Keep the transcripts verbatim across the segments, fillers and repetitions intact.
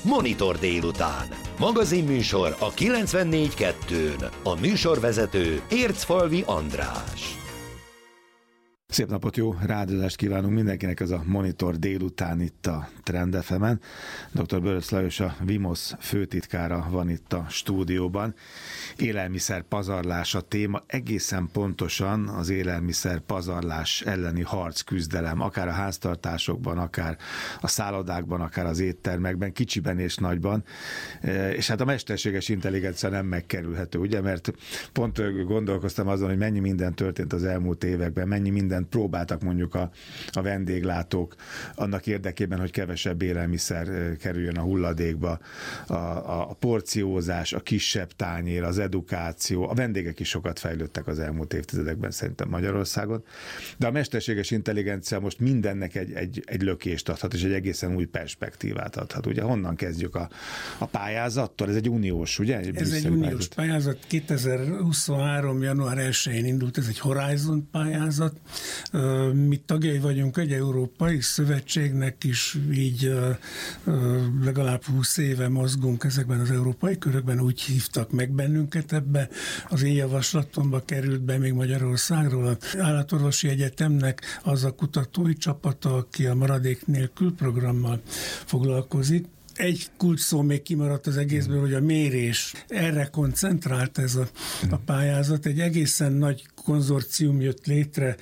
Monitor délután. Magazinműsor a kilencvennégy kettőn. A műsorvezető Ércfalvi András. Szép napot, jó rádiózást kívánunk mindenkinek, ez a Monitor délután itt a Trend ef emen. doktor Börös Lajos, a Vimosz főtitkára van itt a stúdióban. Élelmiszer pazarlás a téma, egészen pontosan az élelmiszer pazarlás elleni harc, küzdelem, akár a háztartásokban, akár a szállodákban, akár az éttermekben, kicsiben és nagyban. És hát a mesterséges intelligencia nem megkerülhető, ugye, mert pont gondolkoztam azon, hogy mennyi minden történt az elmúlt években, mennyi minden próbáltak mondjuk a, a vendéglátók annak érdekében, hogy kevesebb élelmiszer kerüljön a hulladékba, a, a, a porciózás, a kisebb tányér, az edukáció, a vendégek is sokat fejlődtek az elmúlt évtizedekben szerintem Magyarországon, de a mesterséges intelligencia most mindennek egy, egy, egy lökést adhat, és egy egészen új perspektívát adhat. Ugye honnan kezdjük a, a pályázattól? Ez egy uniós, ugye? Egy ez egy uniós pályázat, kétezer-huszonhárom. január elsején indult, ez egy Horizon pályázat. Mi tagjai vagyunk egy európai szövetségnek is, így legalább húsz éve mozgunk ezekben az európai körökben, úgy hívtak meg bennünket ebbe. Az én javaslatomba került be még Magyarországról az Állatorvosi Egyetemnek az a kutatói csapata, aki a Maradék nélkül programmal foglalkozik. Egy kulcs szó még kimaradt az egészből, hogy a mérés. Erre koncentrált ez a, a pályázat. Egy egészen nagy konzorcium jött létre,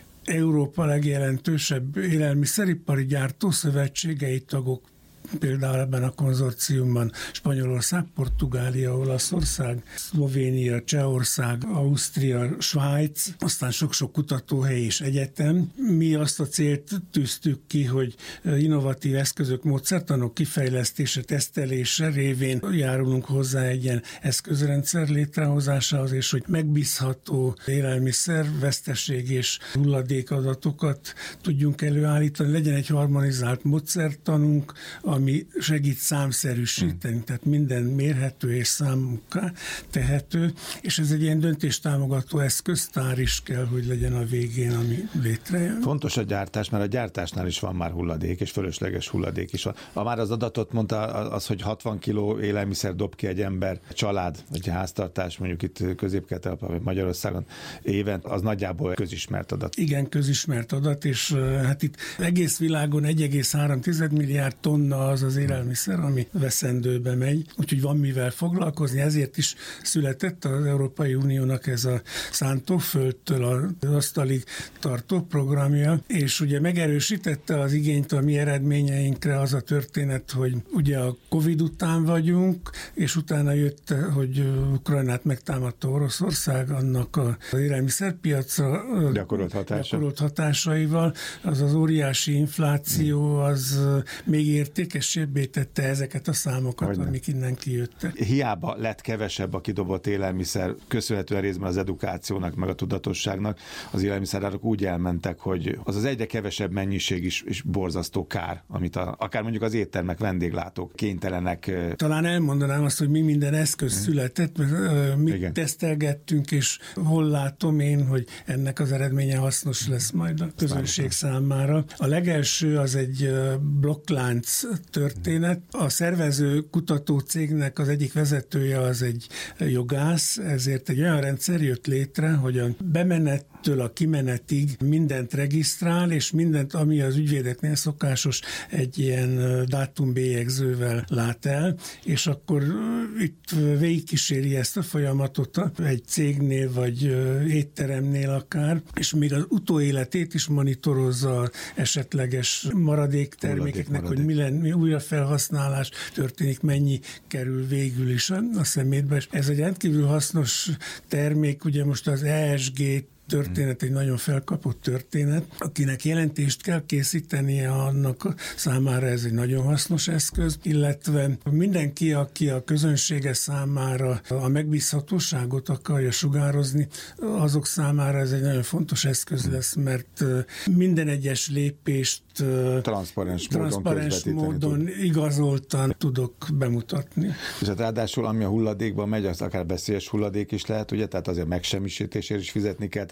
Európa legjelentősebb élelmiszeripari gyártószövetségei tagok, például ebben a konzorciumban Spanyolország, Portugália, Olaszország, Szlovénia, Csehország, Ausztria, Svájc, aztán sok-sok kutatóhely és egyetem. Mi azt a célt tűztük ki, hogy innovatív eszközök, módszertanok kifejlesztése, tesztelése révén járulunk hozzá egy ilyen eszközrendszer létrehozásához, és hogy megbízható élelmiszer, veszteség és hulladékadatokat tudjunk előállítani. Legyen egy harmonizált módszertanunk, ami segít számszerűsíteni, hmm. tehát minden mérhető és számukká tehető, és ez egy ilyen döntéstámogató eszköztár is kell, hogy legyen a végén, ami létrejön. Fontos a gyártás, mert a gyártásnál is van már hulladék, és fölösleges hulladék is van. Ha már az adatot mondta, az, hogy hatvan kiló élelmiszer dob ki egy ember, család, vagy háztartás, mondjuk itt Közép-Kelet vagy Magyarországon éven, az nagyjából közismert adat. Igen, közismert adat, és hát itt egész világon egy egész három milliárd tonna az az élelmiszer, ami veszendőbe megy, úgyhogy van mivel foglalkozni, ezért is született az Európai Uniónak ez a szántóföldtől az asztalig tartó programja, és ugye megerősítette az igényt a mi eredményeinkre az a történet, hogy ugye a Covid után vagyunk, és utána jött, hogy Ukrajnát megtámadta Oroszország, annak az élelmiszerpiacra gyakorolt, hatása. gyakorolt hatásaival, az az óriási infláció, az még értékesebbé tette ezeket a számokat, Hogyne. amik innen kijöttek. Hiába lett kevesebb a kidobott élelmiszer, köszönhetően részben az edukációnak, meg a tudatosságnak, az élelmiszerárak úgy elmentek, hogy az az egyre kevesebb mennyiség is, is borzasztó kár, amit a, akár mondjuk az éttermek, vendéglátók kénytelenek. Talán elmondanám azt, hogy mi minden eszköz hmm. született, mert uh, mi Igen. tesztelgettünk, és hol látom én, hogy ennek az eredménye hasznos lesz majd a közönség számára. A legelső az egy uh, blokklánc történet. A szervező kutató cégnek az egyik vezetője az egy jogász, ezért egy olyan rendszer jött létre, hogy a bemenettől a kimenetig mindent regisztrál, és mindent, ami az ügyvédeknél szokásos, egy ilyen dátumbélyegzővel lát el, és akkor itt végigkíséri ezt a folyamatot egy cégnél, vagy étteremnél akár, és még az utóéletét is monitorozza esetleges maradék termékeknek, hogy mi lenne, mi újrafelhasználás történik, mennyi kerül végül is a, a szemétbe. Ez egy rendkívül hasznos termék, ugye most az E S G történet, egy nagyon felkapott történet, akinek jelentést kell készítenie, annak számára ez egy nagyon hasznos eszköz, illetve mindenki, aki a közönsége számára a megbízhatóságot akarja sugározni, azok számára ez egy nagyon fontos eszköz lesz, mert minden egyes lépést transzparens, transzparens módon, módon igazoltan tudok bemutatni. És hát ráadásul, ami a hulladékban megy, az akár veszélyes hulladék is lehet, ugye, tehát azért megsemmisítésért is fizetni kell,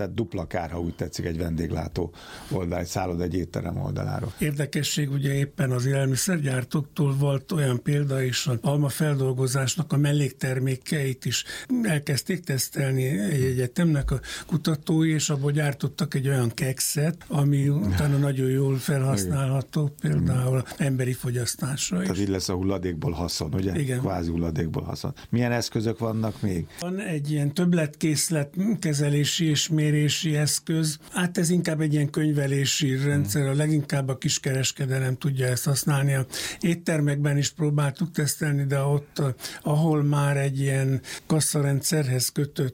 tehát dupla kár, ha úgy tetszik, egy vendéglátó oldal, egy szálloda, egy étterem oldaláról. Érdekesség, ugye éppen az élelmiszergyártóktól volt olyan példa is, az almafeldolgozásnak a melléktermékeit is elkezdték tesztelni egy egyetemnek a kutatói, és abból gyártottak egy olyan kekszet, ami utána nagyon jól felhasználható, például emberi fogyasztásra is. Tehát így lesz a hulladékból haszon, ugye? Igen. Kvázi hulladékból haszon. Milyen eszközök vannak még? Van egy ilyen többletkészlet kezelési és mérési eszköz. Hát ez inkább egy ilyen könyvelési rendszer, a leginkább a kiskereskedelem tudja ezt használni. A éttermekben is próbáltuk tesztelni, de ott, ahol már egy ilyen kasszarendszerhez kötött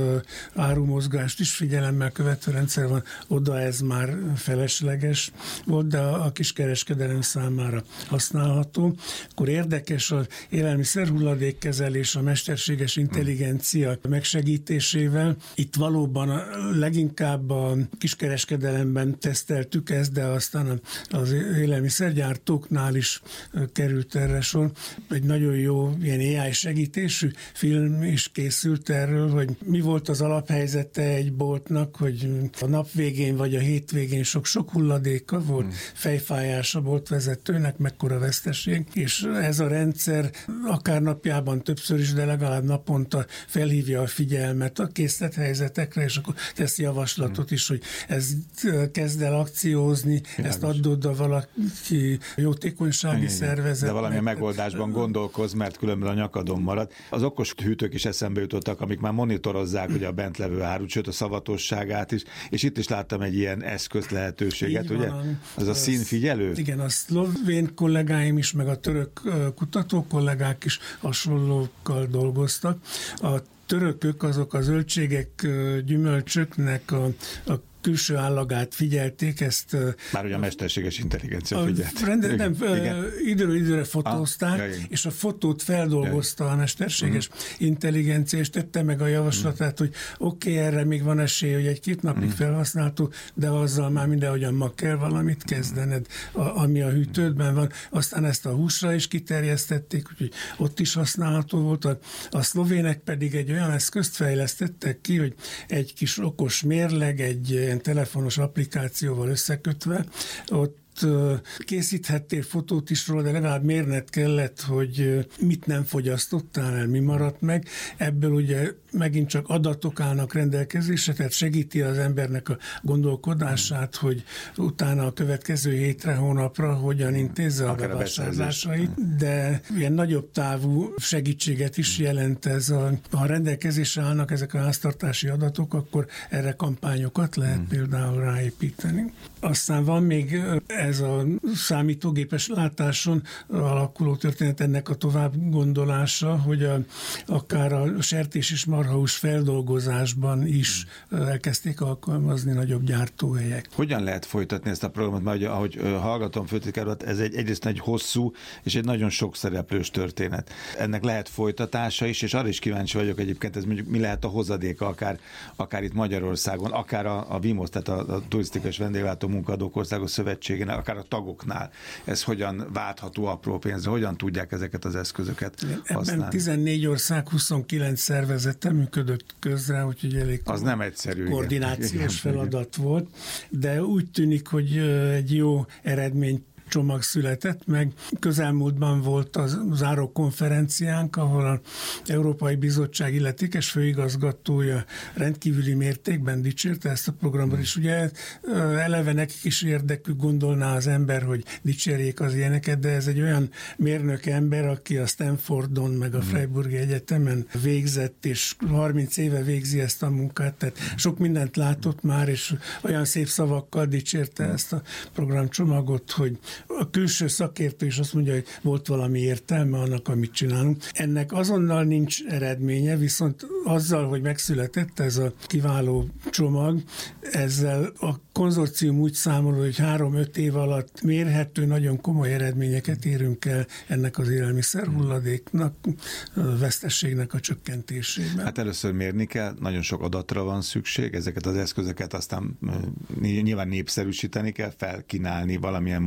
árumozgást is figyelemmel követő rendszer van, oda ez már felesleges volt, de a kiskereskedelem számára használható. Akkor érdekes az élelmiszer hulladékkezelés a mesterséges intelligencia megsegítésével. Itt valóban a, leginkább a kiskereskedelemben teszteltük ezt, de aztán az élelmiszergyártóknál is került erre sor. Egy nagyon jó ilyen á i segítésű film is készült erről, hogy mi volt az alaphelyzete egy boltnak, hogy a nap végén vagy a hétvégén sok-sok hulladéka volt, hmm. fejfájása volt vezetőnek, mekkora veszteség, és ez a rendszer akár napjában többször is, de legalább naponta felhívja a figyelmet a készlethelyzetekre, és akkor tesz javaslatot is, hogy ez kezd el akciózni, János. Ezt add oda valaki jótékonysági igen, szervezet. De valamilyen megoldásban gondolkoz, mert különben a nyakadon marad. Az okos hűtők is eszembe jutottak, amik már monitorozzák ugye a bent levő árut, sőt a szavatosságát is, és itt is láttam egy ilyen eszköz lehetőséget, ugye? Van, az a színfigyelő? Igen, a szlovén kollégáim is, meg a török kutató kollégák is hasonlókkal dolgoztak. A törökök azok a zöldségek, gyümölcsöknek a, a külső állagát figyelték, ezt... Már ugye a mesterséges intelligencia figyelt. Rende, nem, időről időre fotózták, ah, és a fotót feldolgozta a mesterséges uh-huh. intelligencia, és tette meg a javaslatát, uh-huh. hogy oké, okay, erre még van esély, hogy egy-két napig uh-huh. felhasználható, de azzal már mindenhogyan ma kell valamit kezdened, a, ami a hűtődben van. Aztán ezt a húsra is kiterjesztették, úgyhogy ott is használható volt. A, a szlovének pedig egy olyan eszközt fejlesztettek ki, hogy egy kis okos mérleg, egy telefonos applikációval összekötve, ott készíthettél fotót is róla, de legalább mérned kellett, hogy mit nem fogyasztottál el, mi maradt meg. Ebből ugye megint csak adatok állnak rendelkezésre, tehát segíti az embernek a gondolkodását, hogy utána a következő hétre, hónapra hogyan intézze a bevásárlásait, de ilyen nagyobb távú segítséget is jelent ez. A, ha rendelkezésre állnak ezek a háztartási adatok, akkor erre kampányokat lehet hmm. például ráépíteni. Aztán van még ez a számítógépes látáson alakuló történet, ennek a tovább gondolása, hogy a, akár a sertés és marhahús feldolgozásban is elkezdték alkalmazni nagyobb gyártóhelyek. Hogyan lehet folytatni ezt a programot? Mert ahogy hallgatom, főtitkár, ez egy, egyrészt egy hosszú és egy nagyon sok szereplős történet. Ennek lehet folytatása is, és arra is kíváncsi vagyok egyébként, ez mondjuk mi lehet a hozadéka akár, akár itt Magyarországon, akár a, a VIMOSZ, tehát a, a Turisztikai és Vendéglátó Munkadók Országos Szövetségének, akár a tagoknál. Ez hogyan váltható apró pénzre? Hogyan tudják ezeket az eszközöket használni? Ebben tizennégy ország, huszonkilenc szervezete működött közre, úgyhogy elég az nem egyszerű, koordinációs igen. feladat igen. volt, de úgy tűnik, hogy egy jó eredmény csomag született meg. Közelmúltban volt az záró konferenciánk, ahol az Európai Bizottság illetékes főigazgatója rendkívüli mértékben dicsérte ezt a programot, és ugye eleve nekik is érdekük gondolná az ember, hogy dicsérjék az ilyeneket, de ez egy olyan mérnök ember, aki a Stanfordon meg a Freiburgi Egyetemen végzett, és harminc éve végzi ezt a munkát, tehát sok mindent látott már, és olyan szép szavakkal dicsérte ezt a programcsomagot, hogy a külső szakértő is azt mondja, hogy volt valami értelme annak, amit csinálunk. Ennek azonnal nincs eredménye, viszont azzal, hogy megszületett ez a kiváló csomag, ezzel a konzorcium úgy számol, hogy három-öt év alatt mérhető, nagyon komoly eredményeket érünk el ennek az élelmiszer hulladéknak, veszteségnek a csökkentésében. Hát először mérni kell, nagyon sok adatra van szükség, ezeket az eszközöket aztán nyilván népszerűsíteni kell, felkínálni valamilyen módon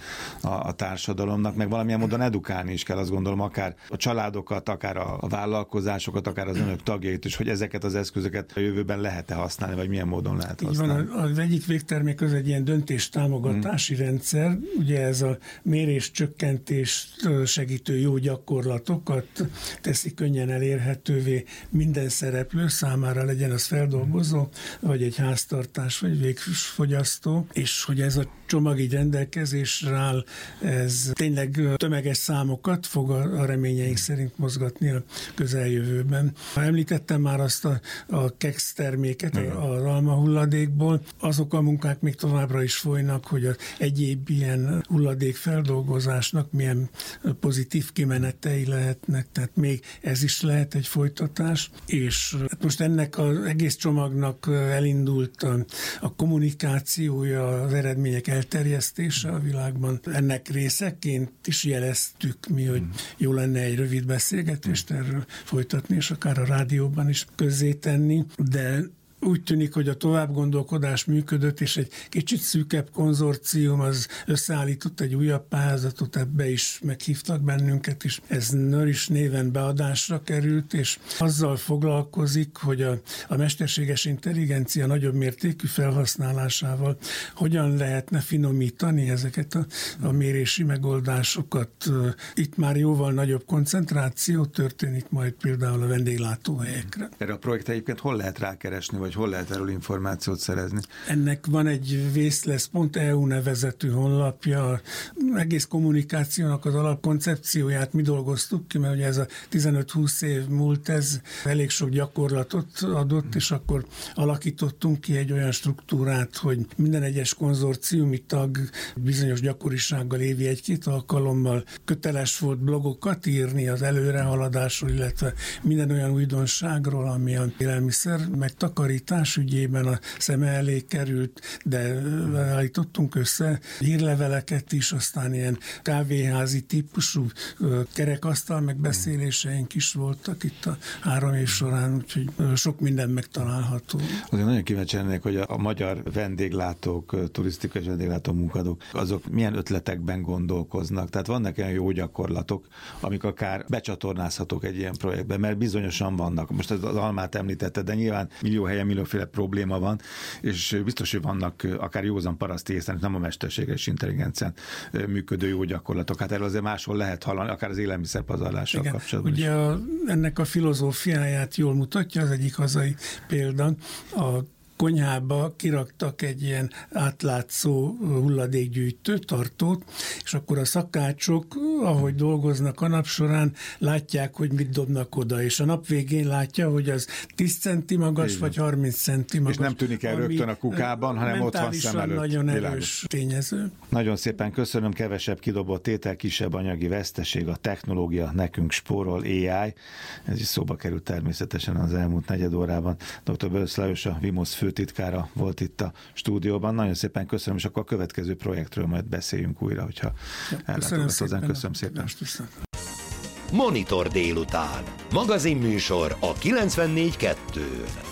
a, a társadalomnak, meg valamilyen módon edukálni is kell, azt gondolom, akár a családokat, akár a, a vállalkozásokat, akár az önök tagjait is, hogy ezeket az eszközöket a jövőben lehet-e használni, vagy milyen módon lehet használni. Így van, az egyik végtermék az egy ilyen döntéstámogatási hmm. rendszer, ugye ez a mérés, csökkentést segítő jó gyakorlatokat teszi könnyen elérhetővé minden szereplő számára, legyen az feldolgozó, vagy egy háztartás, vagy végfogyasztó, és hogy ez a csomag így rendelkezésre áll, ez tényleg tömeges számokat fog a reményeink szerint mozgatni a közeljövőben. Említettem már azt a, a keksz terméket az almahulladékból, azok a munkák még továbbra is folynak, hogy az egyéb ilyen hulladékfeldolgozásnak milyen pozitív kimenetei lehetnek, tehát még ez is lehet egy folytatás, és most ennek az egész csomagnak elindult a, a kommunikációja, az eredmények elterjesztése a világban. Ennek részeként is jeleztük mi, hogy jó lenne egy rövid beszélgetést erről folytatni, és akár a rádióban is közzétenni, de úgy tűnik, hogy a továbbgondolkodás működött, és egy kicsit szűkebb konzorcium az összeállított egy újabb pályázatot, ebbe is meghívtak bennünket is. Ez Nourish néven beadásra került, és azzal foglalkozik, hogy a, a mesterséges intelligencia nagyobb mértékű felhasználásával hogyan lehetne finomítani ezeket a, a mérési megoldásokat. Itt már jóval nagyobb koncentráció történik majd például a vendéglátóhelyekre. Erre a projektre egyébként hol lehet rákeresni, vagy hol lehet erről információt szerezni? Ennek van egy vészlesz pont e u nevezetű honlapja, egész kommunikációnak az alapkoncepcióját mi dolgoztuk ki, mert ugye ez a tizenöt-húsz év múlt, ez elég sok gyakorlatot adott, és akkor alakítottunk ki egy olyan struktúrát, hogy minden egyes konzorciumi tag bizonyos gyakorisággal évi egy-két alkalommal köteles volt blogokat írni az előrehaladásról, illetve minden olyan újdonságról, ami a élelmiszer megtakarítás ügyében a szeme elé került, de állítottunk össze hírleveleket is, aztán ilyen kávéházi típusú kerekasztal megbeszéléseink is voltak itt a három év során, úgyhogy sok minden megtalálható. Azért nagyon kíváncsi lennék, hogy a, a magyar vendéglátók, turisztikai vendéglátó munkadók, azok milyen ötletekben gondolkoznak. Tehát vannak olyan jó gyakorlatok, amik akár becsatornázhatók egy ilyen projektben, mert bizonyosan vannak. Most az almát említetted, de nyilván millió helyen millióféle probléma van, és biztos, hogy vannak akár józan paraszti észen, nem a mesterséges intelligencián működő jó gyakorlatok. Hát erről azért máshol lehet hallani, akár az élelmiszerpazarlással kapcsolatban. Ugye a, ennek a filozófiáját jól mutatja az egyik hazai példa. A konyhába kiraktak egy ilyen átlátszó hulladékgyűjtő tartót, és akkor a szakácsok, ahogy dolgoznak a nap során, látják, hogy mit dobnak oda, és a nap végén látja, hogy az tíz centi magas, igen, vagy harminc centi magas. És nem tűnik el rögtön a kukában, hanem ott van szem előtt. Nagyon erős tényező. Nagyon szépen köszönöm, kevesebb kidobott tétel, kisebb anyagi veszteség, a technológia nekünk spórol, á i. Ez is szóba került természetesen az elmúlt negyed órában. doktor Bölös Lajos, a Vimosz főtitkára volt itt a stúdióban. Nagyon szépen köszönöm, és akkor a következő projektről majd beszéljünk újra, hogyha ja, ellátogat hozzánk. Köszönöm szépen. Monitor délután. Magazinműsor a kilencvennégy kettőn.